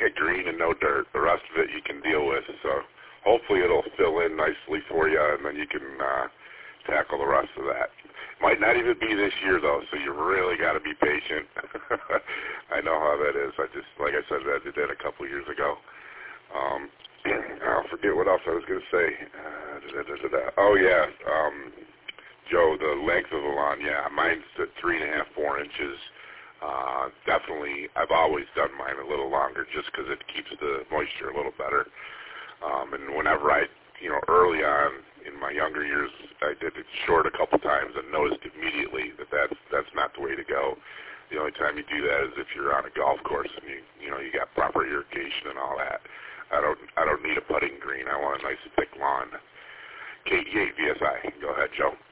green and no dirt. The rest of it you can deal with. So hopefully it'll fill in nicely for you, and then you can tackle the rest of that. Might not even be this year, though, so you really got to be patient. I know how that is. Like I said, I did that a couple years ago. I'll forget what else I was going to say. Oh, yeah. Joe, the length of the lawn, yeah, mine's at 3.5, 4 inches. Definitely, I've always done mine a little longer just because it keeps the moisture a little better. And whenever early on in my younger years, I did it short a couple times and noticed immediately that that's not the way to go. The only time you do that is if you're on a golf course and you got proper irrigation and all that. I don't need a putting green. I want a nice thick lawn. KEA VSI. Go ahead, Joe.